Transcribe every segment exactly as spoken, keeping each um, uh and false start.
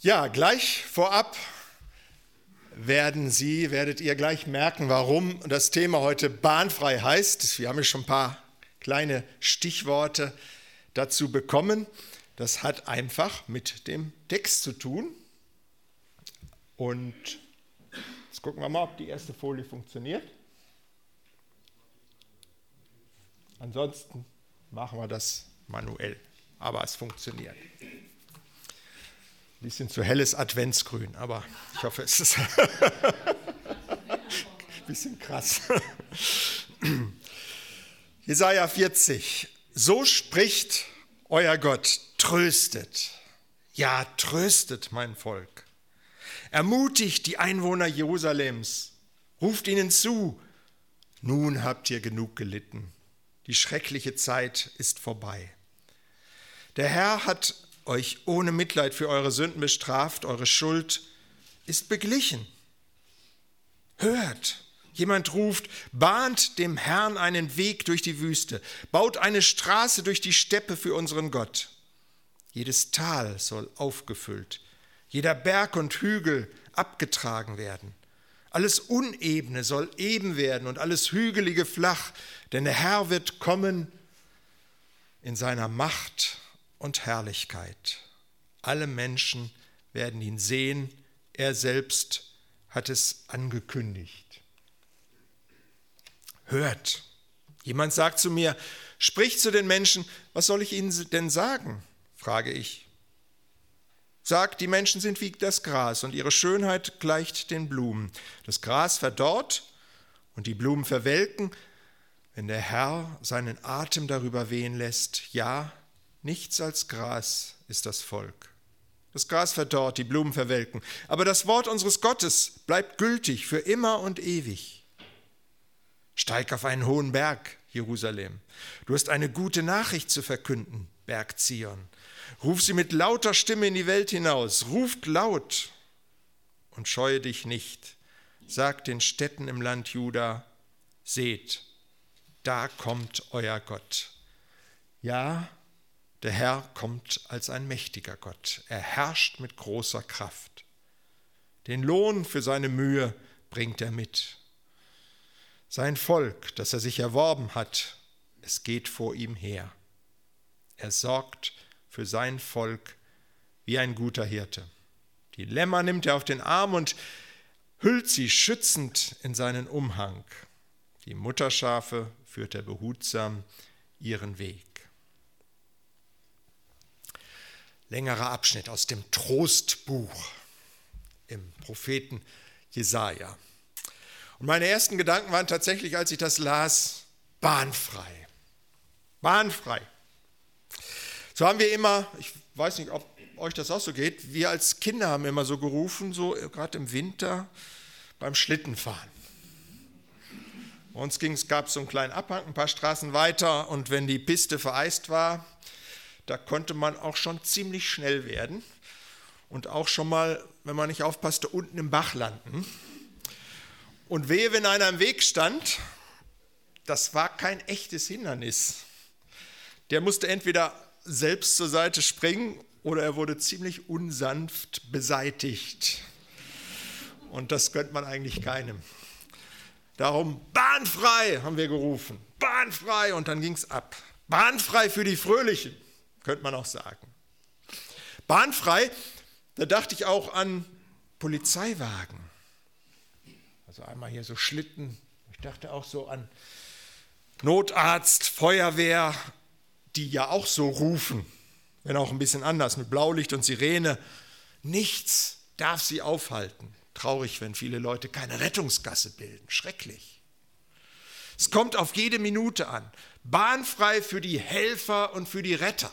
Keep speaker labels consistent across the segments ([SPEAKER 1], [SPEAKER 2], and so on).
[SPEAKER 1] Ja, gleich vorab werden Sie, werdet ihr gleich merken, warum das Thema heute bahnfrei heißt. Wir haben ja schon ein paar kleine Stichworte dazu bekommen. Das hat einfach mit dem Text zu tun. Und jetzt gucken wir mal, ob die erste Folie funktioniert. Ansonsten machen wir das manuell, aber es funktioniert. Ein bisschen zu helles Adventsgrün, aber ich hoffe, es ist ein bisschen krass. Jesaja vierzig. So spricht euer Gott, tröstet, ja, tröstet mein Volk. Ermutigt die Einwohner Jerusalems, ruft ihnen zu, nun habt ihr genug gelitten. Die schreckliche Zeit ist vorbei. Der Herr hat euch ohne Mitleid für eure Sünden bestraft, eure Schuld ist beglichen. Hört, jemand ruft, bahnt dem Herrn einen Weg durch die Wüste, baut eine Straße durch die Steppe für unseren Gott. Jedes Tal soll aufgefüllt, jeder Berg und Hügel abgetragen werden. Alles Unebene soll eben werden und alles Hügelige flach, denn der Herr wird kommen in seiner Macht und Herrlichkeit. Alle Menschen werden ihn sehen, er selbst hat es angekündigt. Hört, jemand sagt zu mir, sprich zu den Menschen, was soll ich ihnen denn sagen, frage ich. Sagt, die Menschen sind wie das Gras und ihre Schönheit gleicht den Blumen. Das Gras verdorrt und die Blumen verwelken, wenn der Herr seinen Atem darüber wehen lässt. Ja, nichts als Gras ist das Volk. Das Gras verdorrt, die Blumen verwelken, aber das Wort unseres Gottes bleibt gültig für immer und ewig. Steig auf einen hohen Berg, Jerusalem. Du hast eine gute Nachricht zu verkünden, Berg Zion. Ruf sie mit lauter Stimme in die Welt hinaus. Ruft laut und scheue dich nicht. Sag den Städten im Land Juda, seht, da kommt euer Gott. Ja, der Herr kommt als ein mächtiger Gott. Er herrscht mit großer Kraft. Den Lohn für seine Mühe bringt er mit. Sein Volk, das er sich erworben hat, es geht vor ihm her. Er sorgt für sein Volk wie ein guter Hirte. Die Lämmer nimmt er auf den Arm und hüllt sie schützend in seinen Umhang. Die Mutterschafe führt er behutsam ihren Weg. Längerer Abschnitt aus dem Trostbuch im Propheten Jesaja. Und meine ersten Gedanken waren tatsächlich, als ich das las, bahnfrei. Bahnfrei. So haben wir immer, ich weiß nicht, ob euch das auch so geht, wir als Kinder haben immer so gerufen, so gerade im Winter beim Schlittenfahren. Bei uns gab es so einen kleinen Abhang, ein paar Straßen weiter, und wenn die Piste vereist war, da konnte man auch schon ziemlich schnell werden und auch schon mal, wenn man nicht aufpasste, unten im Bach landen. Und wehe, wenn einer im Weg stand, das war kein echtes Hindernis. Der musste entweder selbst zur Seite springen oder er wurde ziemlich unsanft beseitigt. Und das gönnt man eigentlich keinem. Darum bahnfrei haben wir gerufen, bahnfrei, und dann ging es ab. Bahnfrei für die Fröhlichen, könnte man auch sagen. Bahnfrei, da dachte ich auch an Polizeiwagen. Also einmal hier so Schlitten, ich dachte auch so an Notarzt, Feuerwehr, die ja auch so rufen, wenn auch ein bisschen anders, mit Blaulicht und Sirene. Nichts darf sie aufhalten. Traurig, wenn viele Leute keine Rettungsgasse bilden. Schrecklich. Es kommt auf jede Minute an. Bahnfrei für die Helfer und für die Retter.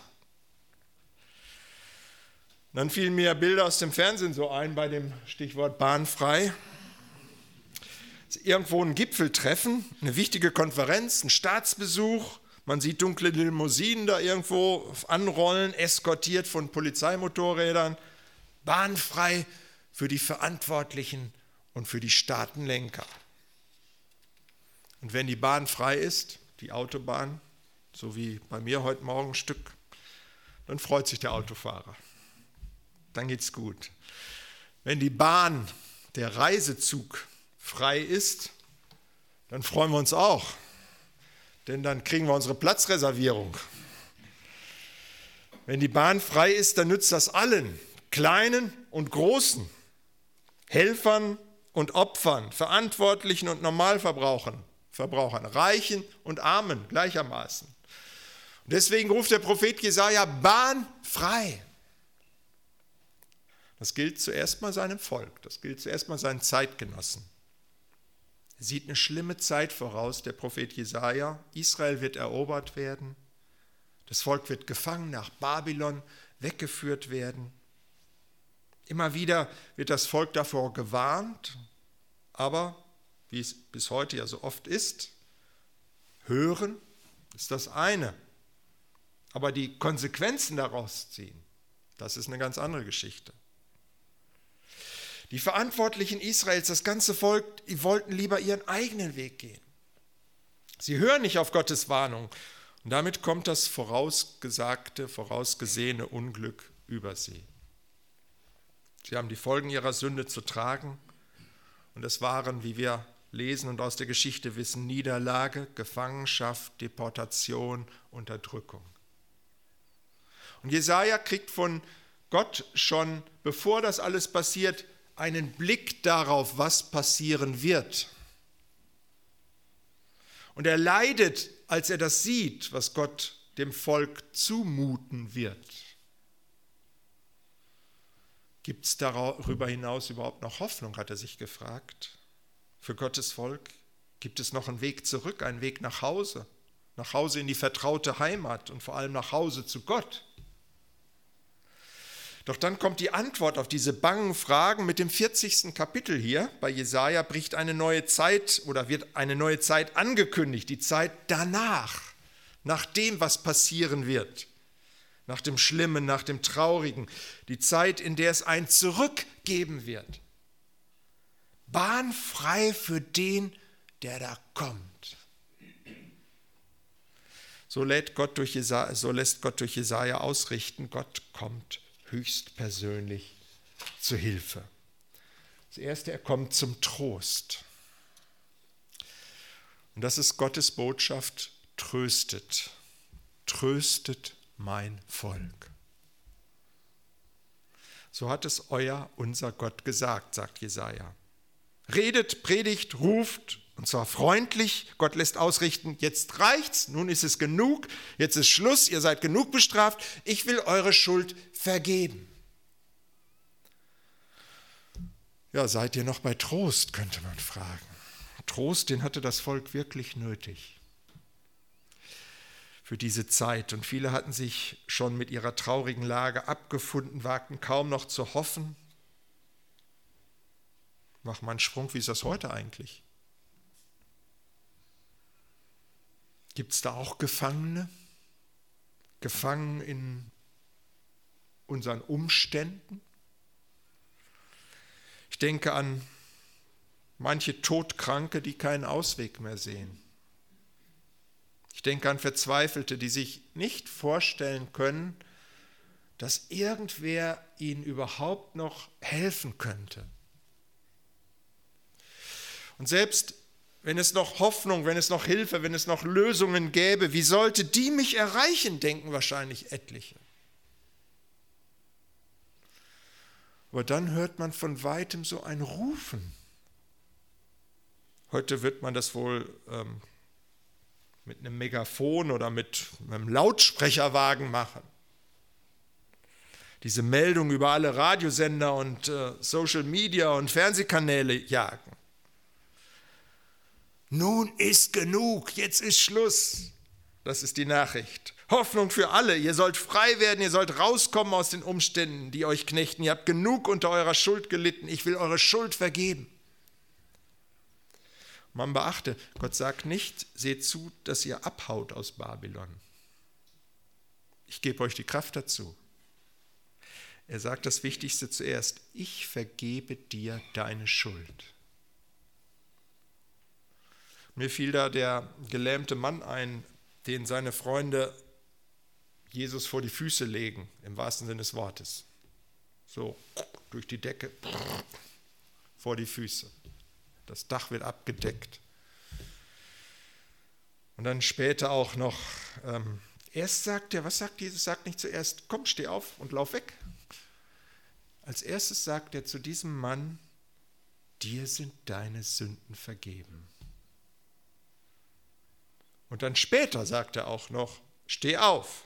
[SPEAKER 1] Dann fielen mir Bilder aus dem Fernsehen so ein bei dem Stichwort bahnfrei. Irgendwo ein Gipfeltreffen, eine wichtige Konferenz, ein Staatsbesuch. Man sieht dunkle Limousinen da irgendwo anrollen, eskortiert von Polizeimotorrädern. Bahnfrei für die Verantwortlichen und für die Staatenlenker. Und wenn die Bahn frei ist, die Autobahn, so wie bei mir heute Morgen ein Stück, dann freut sich der Autofahrer. dann geht's gut. Wenn die Bahn, der Reisezug frei ist, dann freuen wir uns auch, denn dann kriegen wir unsere Platzreservierung. Wenn die Bahn frei ist, dann nützt das allen, Kleinen und Großen, Helfern und Opfern, Verantwortlichen und Normalverbrauchern, Verbrauchern, Reichen und Armen gleichermaßen. Und deswegen ruft der Prophet Jesaja: Bahn frei. Das gilt zuerst mal seinem Volk, das gilt zuerst mal seinen Zeitgenossen. Er sieht eine schlimme Zeit voraus, der Prophet Jesaja. Israel wird erobert werden, das Volk wird gefangen nach Babylon weggeführt werden. Immer wieder wird das Volk davor gewarnt, aber wie es bis heute ja so oft ist, hören ist das eine, aber die Konsequenzen daraus ziehen, das ist eine ganz andere Geschichte. Die Verantwortlichen Israels, das ganze Volk, die wollten lieber ihren eigenen Weg gehen. Sie hören nicht auf Gottes Warnung und damit kommt das vorausgesagte, vorausgesehene Unglück über sie. Sie haben die Folgen ihrer Sünde zu tragen und es waren, wie wir lesen und aus der Geschichte wissen, Niederlage, Gefangenschaft, Deportation, Unterdrückung. Und Jesaja kriegt von Gott schon, bevor das alles passiert, einen Blick darauf, was passieren wird. Und er leidet, als er das sieht, was Gott dem Volk zumuten wird. Gibt es darüber hinaus überhaupt noch Hoffnung, hat er sich gefragt, für Gottes Volk? Gibt es noch einen Weg zurück, einen Weg nach Hause, nach Hause in die vertraute Heimat und vor allem nach Hause zu Gott? Doch dann kommt die Antwort auf diese bangen Fragen mit dem vierzigsten Kapitel hier. Bei Jesaja bricht eine neue Zeit oder wird eine neue Zeit angekündigt, die Zeit danach, nach dem, was passieren wird. Nach dem Schlimmen, nach dem Traurigen, die Zeit, in der es ein Zurück geben wird. Bahn frei für den, der da kommt. So lädt Gott durch Jesaja, so lässt Gott durch Jesaja ausrichten, Gott kommt höchstpersönlich zur Hilfe. Das Erste, er kommt zum Trost. Und das ist Gottes Botschaft: tröstet, tröstet mein Volk. So hat es euer, unser Gott gesagt, sagt Jesaja. Redet, predigt, ruft, und zwar freundlich. Gott lässt ausrichten, jetzt reicht's, nun ist es genug, jetzt ist Schluss, ihr seid genug bestraft, ich will eure Schuld vergeben. Ja, seid ihr noch bei Trost, könnte man fragen. Trost, den hatte das Volk wirklich nötig für diese Zeit. Und viele hatten sich schon mit ihrer traurigen Lage abgefunden, wagten kaum noch zu hoffen. Mach mal einen Sprung, wie ist das heute eigentlich? Gibt es da auch Gefangene? Gefangen in unseren Umständen? Ich denke an manche Todkranke, die keinen Ausweg mehr sehen. Ich denke an Verzweifelte, die sich nicht vorstellen können, dass irgendwer ihnen überhaupt noch helfen könnte. Und selbst wenn es noch Hoffnung, wenn es noch Hilfe, wenn es noch Lösungen gäbe, wie sollte die mich erreichen, denken wahrscheinlich etliche. Aber dann hört man von weitem so ein Rufen. Heute wird man das wohl ähm, mit einem Megafon oder mit einem Lautsprecherwagen machen. Diese Meldung über alle Radiosender und äh, Social Media und Fernsehkanäle jagen. Nun ist genug, jetzt ist Schluss. Das ist die Nachricht. Hoffnung für alle, ihr sollt frei werden, ihr sollt rauskommen aus den Umständen, die euch knechten. Ihr habt genug unter eurer Schuld gelitten, ich will eure Schuld vergeben. Man beachte, Gott sagt nicht, seht zu, dass ihr abhaut aus Babylon. Ich gebe euch die Kraft dazu. Er sagt das Wichtigste zuerst, ich vergebe dir deine Schuld. Mir fiel da der gelähmte Mann ein, den seine Freunde Jesus vor die Füße legen, im wahrsten Sinne des Wortes. so durch die Decke vor die Füße. Das Dach wird abgedeckt. Und dann später auch noch, ähm, erst sagt er, was sagt Jesus? Sagt nicht zuerst, komm, steh auf und lauf weg. Als erstes sagt er zu diesem Mann, dir sind deine Sünden vergeben. Und dann später sagt er auch noch, steh auf.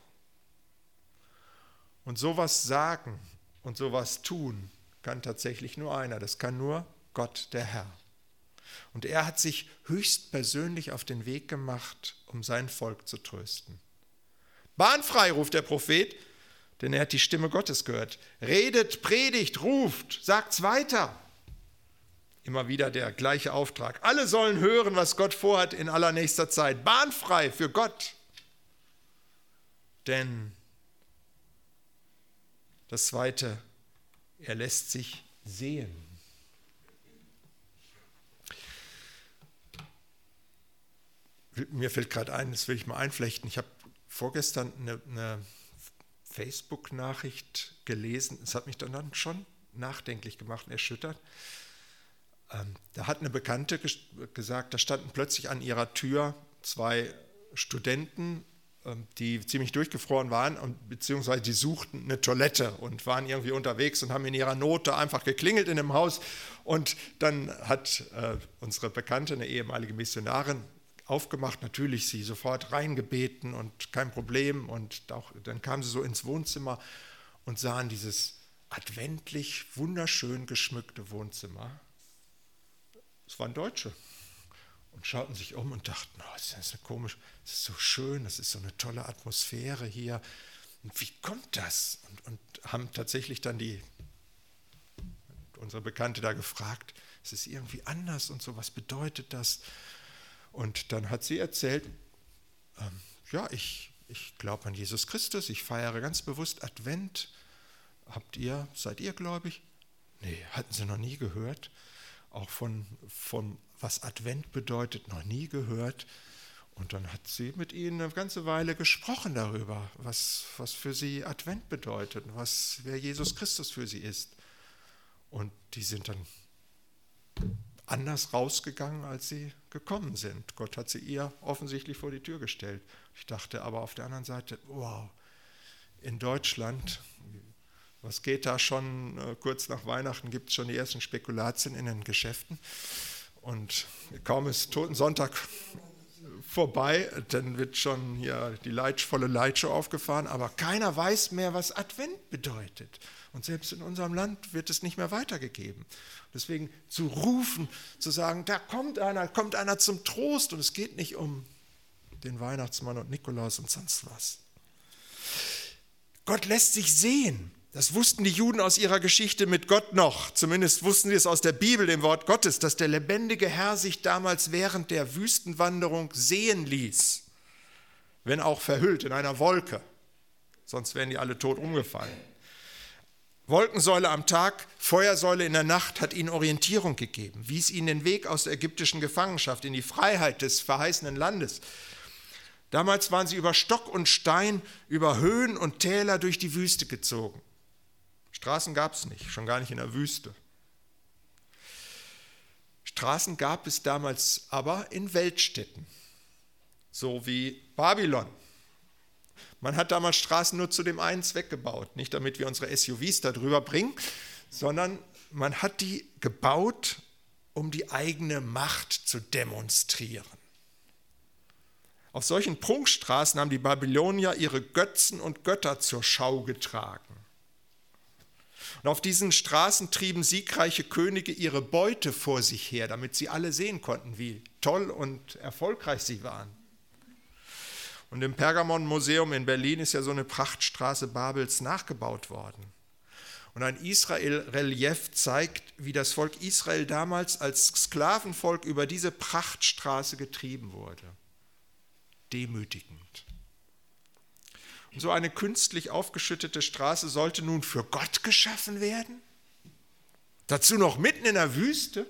[SPEAKER 1] Und sowas sagen und sowas tun kann tatsächlich nur einer, das kann nur Gott, der Herr. Und er hat sich höchstpersönlich auf den Weg gemacht, um sein Volk zu trösten. Bahn frei, ruft der Prophet, denn er hat die Stimme Gottes gehört. Redet, predigt, ruft, sagt's weiter. Immer wieder der gleiche Auftrag. Alle sollen hören, was Gott vorhat in allernächster Zeit. Bahn frei für Gott. Denn das Zweite, er lässt sich sehen. Mir fällt gerade ein, das will ich mal einflechten. Ich habe vorgestern eine, eine Facebook-Nachricht gelesen. Es hat mich dann, dann schon nachdenklich gemacht und erschüttert. Ähm, da hat eine Bekannte ges- gesagt, da standen plötzlich an ihrer Tür zwei Studenten, ähm, die ziemlich durchgefroren waren, und, beziehungsweise die suchten eine Toilette und waren irgendwie unterwegs und haben in ihrer Not da einfach geklingelt in dem Haus. Und dann hat äh, unsere Bekannte, eine ehemalige Missionarin, aufgemacht, natürlich sie sofort reingebeten und kein Problem. Und auch, dann kamen sie so ins Wohnzimmer und sahen dieses adventlich wunderschön geschmückte Wohnzimmer. Es waren Deutsche und schauten sich um und dachten, oh, das ist ja komisch, das ist so schön, das ist so eine tolle Atmosphäre hier. Und wie kommt das? Und, und haben tatsächlich dann die, unsere Bekannte da gefragt, es ist irgendwie anders und so, was bedeutet das? Und dann hat sie erzählt, ähm, ja, ich, ich glaube an Jesus Christus, ich feiere ganz bewusst Advent. Habt ihr, seid ihr gläubig? Nee, hatten sie noch nie gehört. Auch von, von was Advent bedeutet, noch nie gehört. Und dann hat sie mit ihnen eine ganze Weile gesprochen darüber, was, was für sie Advent bedeutet, was, wer Jesus Christus für sie ist. Und die sind dann anders rausgegangen, als sie gekommen sind. Gott hat sie ihr offensichtlich vor die Tür gestellt. Ich dachte aber auf der anderen Seite, wow, in Deutschland, was geht da schon, äh, kurz nach Weihnachten gibt es schon die ersten Spekulatien in den Geschäften. Und kaum ist Totensonntag vorbei, dann wird schon hier die Leitsch, volle Leitshow aufgefahren, aber keiner weiß mehr, was Advent bedeutet. Und selbst in unserem Land wird es nicht mehr weitergegeben. Deswegen zu rufen, zu sagen, da kommt einer, kommt einer zum Trost, und es geht nicht um den Weihnachtsmann und Nikolaus und sonst was. Gott lässt sich sehen. Das wussten die Juden aus ihrer Geschichte mit Gott noch. Zumindest wussten sie es aus der Bibel, dem Wort Gottes, dass der lebendige Herr sich damals während der Wüstenwanderung sehen ließ, wenn auch verhüllt in einer Wolke. Sonst wären die alle tot umgefallen. Wolkensäule am Tag, Feuersäule in der Nacht hat ihnen Orientierung gegeben, wies ihnen den Weg aus der ägyptischen Gefangenschaft in die Freiheit des verheißenen Landes. Damals waren sie über Stock und Stein, über Höhen und Täler durch die Wüste gezogen. Straßen gab es nicht, schon gar nicht in der Wüste. Straßen gab es damals aber in Weltstädten, so wie Babylon. Man hat damals Straßen nur zu dem einen Zweck gebaut, nicht damit wir unsere S U Vs da drüber bringen, sondern man hat die gebaut, um die eigene Macht zu demonstrieren. Auf solchen Prunkstraßen haben die Babylonier ihre Götzen und Götter zur Schau getragen. Und auf diesen Straßen trieben siegreiche Könige ihre Beute vor sich her, damit sie alle sehen konnten, wie toll und erfolgreich sie waren. Und im Pergamon-Museum in Berlin ist ja so eine Prachtstraße Babels nachgebaut worden. Und ein Israel-Relief zeigt, wie das Volk Israel damals als Sklavenvolk über diese Prachtstraße getrieben wurde. Demütigend. Und so eine künstlich aufgeschüttete Straße sollte nun für Gott geschaffen werden? Dazu noch mitten in der Wüste?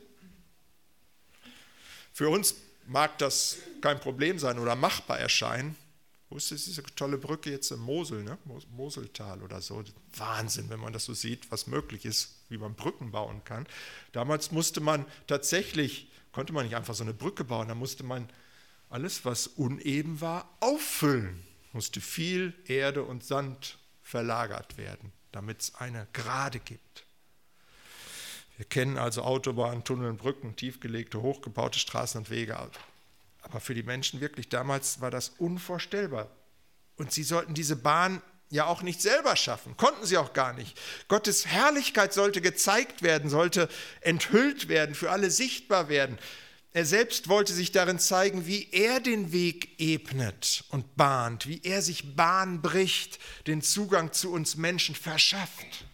[SPEAKER 1] Für uns mag das kein Problem sein oder machbar erscheinen. Wo ist diese tolle Brücke jetzt im Mosel, ne? Moseltal oder so? Wahnsinn, wenn man das so sieht, was möglich ist, wie man Brücken bauen kann. Damals musste man tatsächlich, konnte man nicht einfach so eine Brücke bauen, da musste man alles, was uneben war, auffüllen. Musste viel Erde und Sand verlagert werden, damit es eine Gerade gibt. Wir kennen also Autobahnen, Tunnel, Brücken, tiefgelegte, hochgebaute Straßen und Wege. Aber für die Menschen wirklich damals war das unvorstellbar. Und sie sollten diese Bahn ja auch nicht selber schaffen, konnten sie auch gar nicht. Gottes Herrlichkeit sollte gezeigt werden, sollte enthüllt werden, für alle sichtbar werden. Er selbst wollte sich darin zeigen, wie er den Weg ebnet und bahnt, wie er sich Bahn bricht, den Zugang zu uns Menschen verschafft.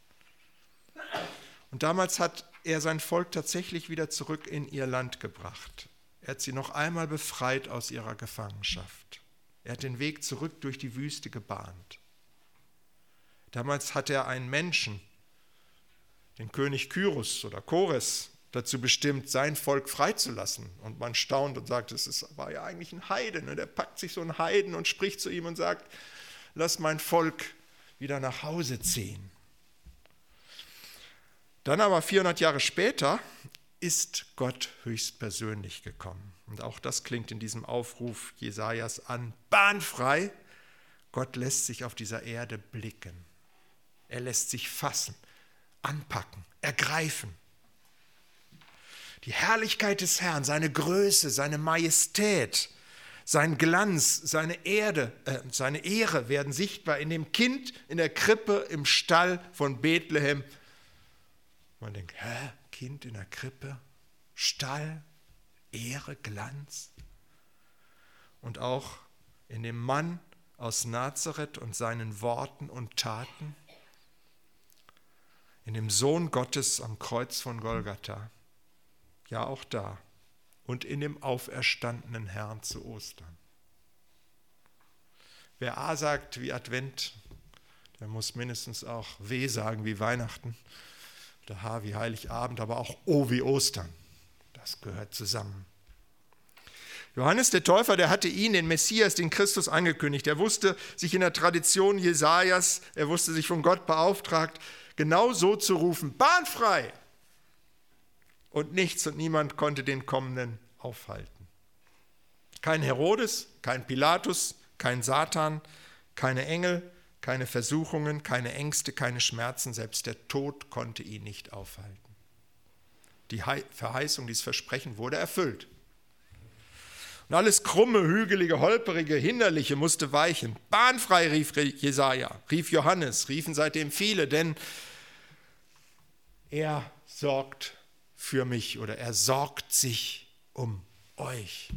[SPEAKER 1] Und damals hat er sein Volk tatsächlich wieder zurück in ihr Land gebracht. Er hat sie noch einmal befreit aus ihrer Gefangenschaft. Er hat den Weg zurück durch die Wüste gebahnt. Damals hat er einen Menschen, den König Kyrus oder Kores, dazu bestimmt, sein Volk freizulassen. Und man staunt und sagt, es ist, war ja eigentlich ein Heiden. Und er packt sich so einen Heiden und spricht zu ihm und sagt, lass mein Volk wieder nach Hause ziehen. Dann aber vierhundert Jahre später ist Gott höchstpersönlich gekommen. Und auch das klingt in diesem Aufruf Jesajas an, bahnfrei. Gott lässt sich auf dieser Erde blicken. Er lässt sich fassen, anpacken, ergreifen. Die Herrlichkeit des Herrn, seine Größe, seine Majestät, sein Glanz, seine Erde, äh, seine Ehre werden sichtbar in dem Kind in der Krippe im Stall von Bethlehem. Man denkt, hä, Kind in der Krippe, Stall, Ehre, Glanz. Und auch in dem Mann aus Nazareth und seinen Worten und Taten, in dem Sohn Gottes am Kreuz von Golgatha, ja auch da, und in dem auferstandenen Herrn zu Ostern. Wer A sagt wie Advent, der muss mindestens auch W sagen wie Weihnachten, oder H wie Heiligabend, aber auch O wie Ostern. Das gehört zusammen. Johannes der Täufer, der hatte ihn, den Messias, den Christus, angekündigt. Er wusste sich in der Tradition Jesajas, er wusste sich von Gott beauftragt, genau so zu rufen, bahnfrei. Und nichts und niemand konnte den Kommenden aufhalten. Kein Herodes, kein Pilatus, kein Satan, keine Engel, keine Versuchungen, keine Ängste, keine Schmerzen, selbst der Tod konnte ihn nicht aufhalten. Die Verheißung, dieses Versprechen wurde erfüllt. Und alles krumme, hügelige, holperige, hinderliche musste weichen. Bahnfrei rief Jesaja, rief Johannes, riefen seitdem viele, denn er sorgt für mich oder er sorgt sich um euch.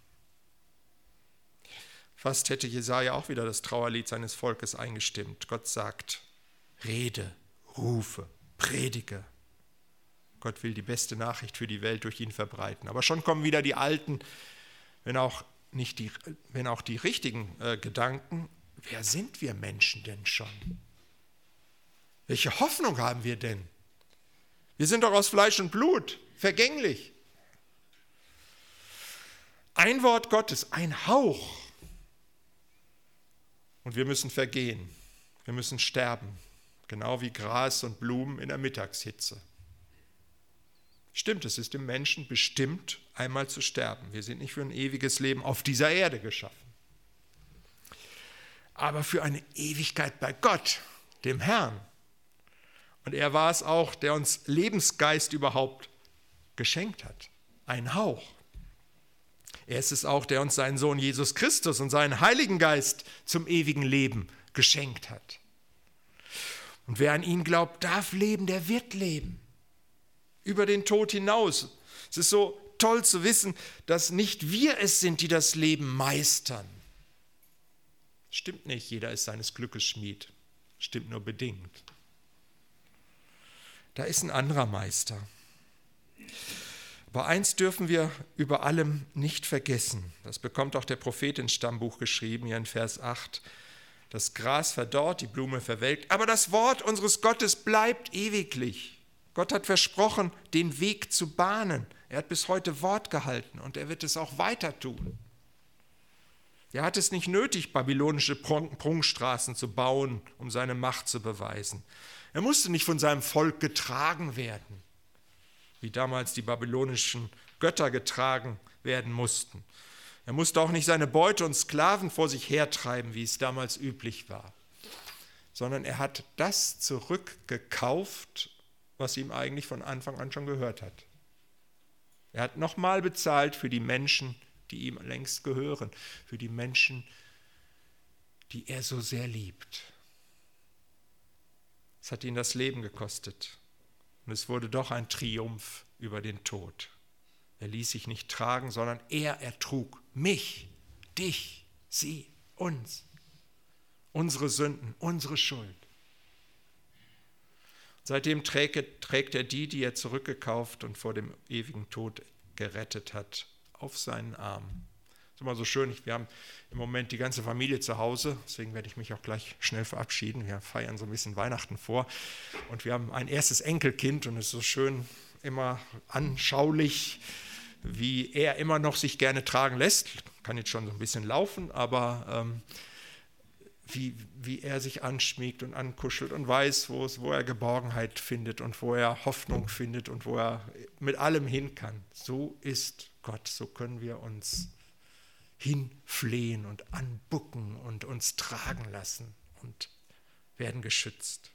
[SPEAKER 1] Fast hätte Jesaja auch wieder das Trauerlied seines Volkes eingestimmt. Gott sagt, rede, rufe, predige. Gott will die beste Nachricht für die Welt durch ihn verbreiten. Aber schon kommen wieder die alten, wenn auch, nicht die, wenn auch die richtigen äh, Gedanken. Wer sind wir Menschen denn schon? Welche Hoffnung haben wir denn? Wir sind doch aus Fleisch und Blut, vergänglich. Ein Wort Gottes, ein Hauch. Und wir müssen vergehen. Wir müssen sterben, genau wie Gras und Blumen in der Mittagshitze. Stimmt, es ist dem Menschen bestimmt, einmal zu sterben. Wir sind nicht für ein ewiges Leben auf dieser Erde geschaffen, aber für eine Ewigkeit bei Gott, dem Herrn. Und er war es auch, der uns Lebensgeist überhaupt geschenkt hat. Ein Hauch. Er ist es auch, der uns seinen Sohn Jesus Christus und seinen Heiligen Geist zum ewigen Leben geschenkt hat. Und wer an ihn glaubt, darf leben, der wird leben. Über den Tod hinaus. Es ist so toll zu wissen, dass nicht wir es sind, die das Leben meistern. Stimmt nicht, jeder ist seines Glückes Schmied. Stimmt nur bedingt. Da ist ein anderer Meister. Aber eins dürfen wir über allem nicht vergessen. Das bekommt auch der Prophet ins Stammbuch geschrieben, hier in Vers acht. Das Gras verdorrt, die Blume verwelkt, aber das Wort unseres Gottes bleibt ewiglich. Gott hat versprochen, den Weg zu bahnen. Er hat bis heute Wort gehalten und er wird es auch weiter tun. Er hat es nicht nötig, babylonische Prunkstraßen zu bauen, um seine Macht zu beweisen. Er musste nicht von seinem Volk getragen werden, wie damals die babylonischen Götter getragen werden mussten. Er musste auch nicht seine Beute und Sklaven vor sich hertreiben, wie es damals üblich war, sondern er hat das zurückgekauft, was ihm eigentlich von Anfang an schon gehört hat. Er hat nochmal bezahlt für die Menschen, die ihm längst gehören, für die Menschen, die er so sehr liebt. Es hat ihn das Leben gekostet und es wurde doch ein Triumph über den Tod. Er ließ sich nicht tragen, sondern er ertrug mich, dich, sie, uns, unsere Sünden, unsere Schuld. Seitdem trägt, trägt er die, die er zurückgekauft und vor dem ewigen Tod gerettet hat, auf seinen Armen. Das ist immer so schön, wir haben im Moment die ganze Familie zu Hause, deswegen werde ich mich auch gleich schnell verabschieden. Wir feiern so ein bisschen Weihnachten vor und wir haben ein erstes Enkelkind und es ist so schön, immer anschaulich, wie er immer noch sich gerne tragen lässt. Kann jetzt schon so ein bisschen laufen, aber ähm, wie, wie er sich anschmiegt und ankuschelt und weiß, wo, es, wo er Geborgenheit findet und wo er Hoffnung findet und wo er mit allem hin kann. So ist Gott, so können wir uns hinflehen und anbucken und uns tragen lassen und werden geschützt.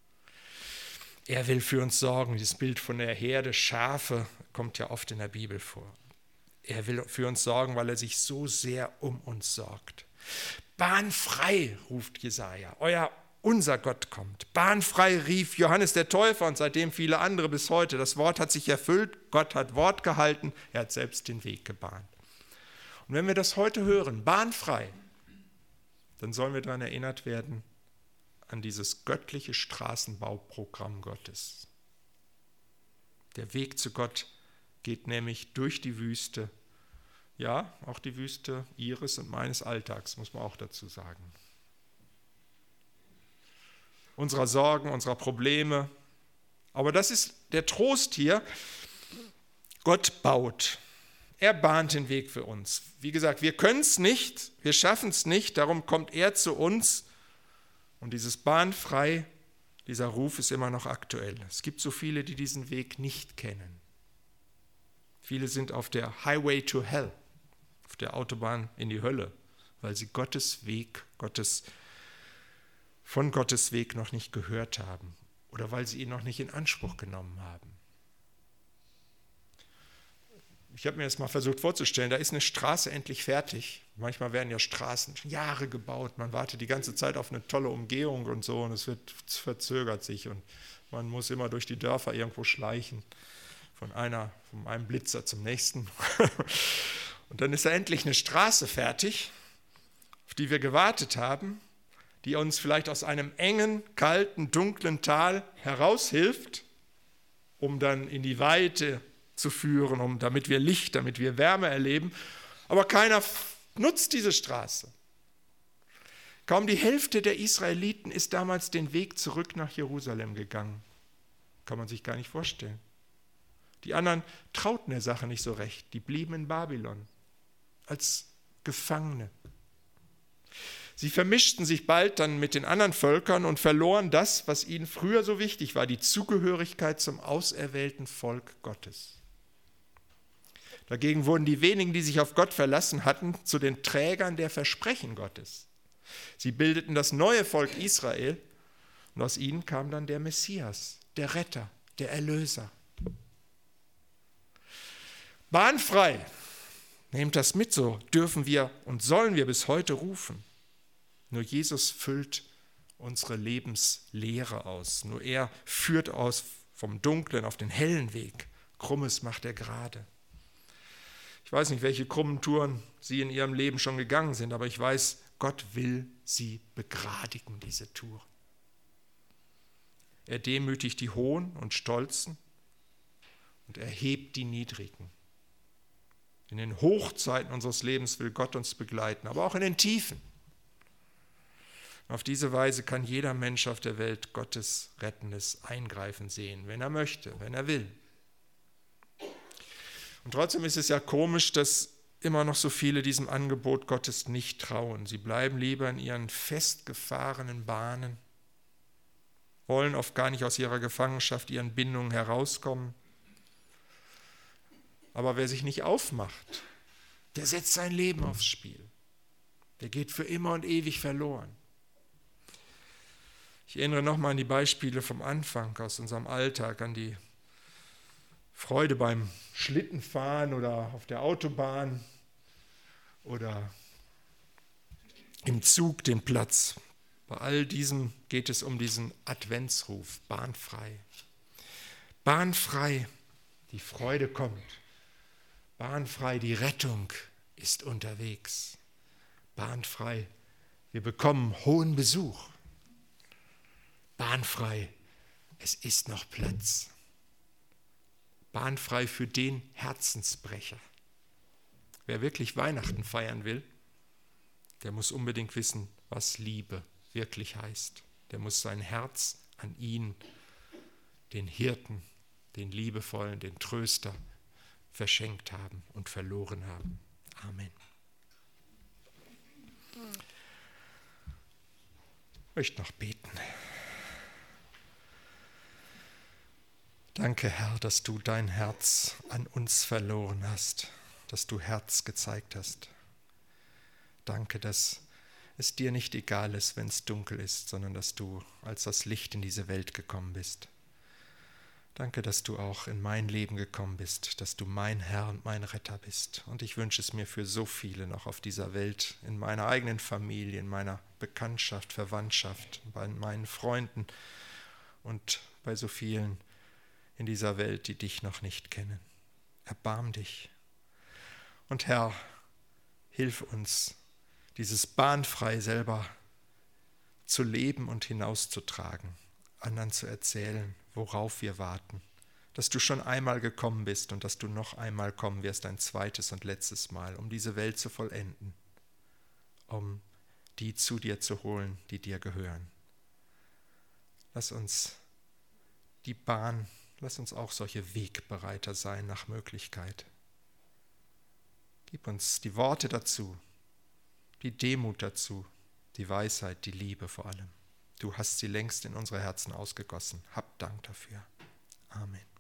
[SPEAKER 1] Er will für uns sorgen. Dieses Bild von der Herde Schafe kommt ja oft in der Bibel vor. Er will für uns sorgen, weil er sich so sehr um uns sorgt. Bahn frei, ruft Jesaja, euer, unser Gott kommt. Bahn frei, rief Johannes der Täufer und seitdem viele andere bis heute. Das Wort hat sich erfüllt, Gott hat Wort gehalten, er hat selbst den Weg gebahnt. Und wenn wir das heute hören, bahnfrei, dann sollen wir daran erinnert werden, an dieses göttliche Straßenbauprogramm Gottes. Der Weg zu Gott geht nämlich durch die Wüste, ja, auch die Wüste ihres und meines Alltags, muss man auch dazu sagen. Unserer Sorgen, unserer Probleme. Aber das ist der Trost hier. Gott baut. Er bahnt den Weg für uns. Wie gesagt, wir können es nicht, wir schaffen es nicht, darum kommt er zu uns. Und dieses bahnfrei, dieser Ruf ist immer noch aktuell. Es gibt so viele, die diesen Weg nicht kennen. Viele sind auf der Highway to Hell, auf der Autobahn in die Hölle, weil sie Gottes Weg, Gottes, von Gottes Weg noch nicht gehört haben oder weil sie ihn noch nicht in Anspruch genommen haben. Ich habe mir das mal versucht vorzustellen, da ist eine Straße endlich fertig. Manchmal werden ja Straßen Jahre gebaut, man wartet die ganze Zeit auf eine tolle Umgehung und so und es wird, es verzögert sich und man muss immer durch die Dörfer irgendwo schleichen, von, einer, von einem Blitzer zum nächsten. Und dann ist da endlich eine Straße fertig, auf die wir gewartet haben, die uns vielleicht aus einem engen, kalten, dunklen Tal heraushilft, um dann in die Weite zu führen, um, damit wir Licht, damit wir Wärme erleben. Aber keiner nutzt diese Straße. Kaum die Hälfte der Israeliten ist damals den Weg zurück nach Jerusalem gegangen. Kann man sich gar nicht vorstellen. Die anderen trauten der Sache nicht so recht. Die blieben in Babylon als Gefangene. Sie vermischten sich bald dann mit den anderen Völkern und verloren das, was ihnen früher so wichtig war, die Zugehörigkeit zum auserwählten Volk Gottes. Dagegen wurden die wenigen, die sich auf Gott verlassen hatten, zu den Trägern der Versprechen Gottes. Sie bildeten das neue Volk Israel und aus ihnen kam dann der Messias, der Retter, der Erlöser. Bahnfrei, nehmt das mit, so dürfen wir und sollen wir bis heute rufen. Nur Jesus füllt unsere Lebenslehre aus. Nur er führt aus vom dunklen auf den hellen Weg. Krummes macht er gerade. Ich weiß nicht, welche krummen Touren Sie in Ihrem Leben schon gegangen sind, aber ich weiß, Gott will sie begradigen, diese Touren. Er demütigt die Hohen und Stolzen und erhebt die Niedrigen. In den Hochzeiten unseres Lebens will Gott uns begleiten, aber auch in den Tiefen. Auf diese Weise kann jeder Mensch auf der Welt Gottes rettendes Eingreifen sehen, wenn er möchte, wenn er will. Und trotzdem ist es ja komisch, dass immer noch so viele diesem Angebot Gottes nicht trauen. Sie bleiben lieber in ihren festgefahrenen Bahnen, wollen oft gar nicht aus ihrer Gefangenschaft, ihren Bindungen herauskommen. Aber wer sich nicht aufmacht, der setzt sein Leben aufs Spiel. Der geht für immer und ewig verloren. Ich erinnere nochmal an die Beispiele vom Anfang aus unserem Alltag, an die Freude beim Schlittenfahren oder auf der Autobahn oder im Zug den Platz. Bei all diesem geht es um diesen Adventsruf, bahnfrei. Bahnfrei, die Freude kommt. Bahnfrei, die Rettung ist unterwegs. Bahnfrei, wir bekommen hohen Besuch. Bahnfrei, es ist noch Platz. Bahnfrei für den Herzensbrecher. Wer wirklich Weihnachten feiern will, der muss unbedingt wissen, was Liebe wirklich heißt. Der muss sein Herz an ihn, den Hirten, den Liebevollen, den Tröster, verschenkt haben und verloren haben. Amen. Ich möchte noch beten. Danke, Herr, dass du dein Herz an uns verloren hast, dass du Herz gezeigt hast. Danke, dass es dir nicht egal ist, wenn es dunkel ist, sondern dass du als das Licht in diese Welt gekommen bist. Danke, dass du auch in mein Leben gekommen bist, dass du mein Herr und mein Retter bist. Und ich wünsche es mir für so viele noch auf dieser Welt, in meiner eigenen Familie, in meiner Bekanntschaft, Verwandtschaft, bei meinen Freunden und bei so vielen in dieser Welt, die dich noch nicht kennen. Erbarm dich. Und Herr, hilf uns, dieses bahnfrei selber zu leben und hinauszutragen, anderen zu erzählen, worauf wir warten, dass du schon einmal gekommen bist und dass du noch einmal kommen wirst, ein zweites und letztes Mal, um diese Welt zu vollenden, um die zu dir zu holen, die dir gehören. Lass uns die Bahn, lass uns auch solche Wegbereiter sein nach Möglichkeit. Gib uns die Worte dazu, die Demut dazu, die Weisheit, die Liebe vor allem. Du hast sie längst in unsere Herzen ausgegossen. Hab Dank dafür. Amen.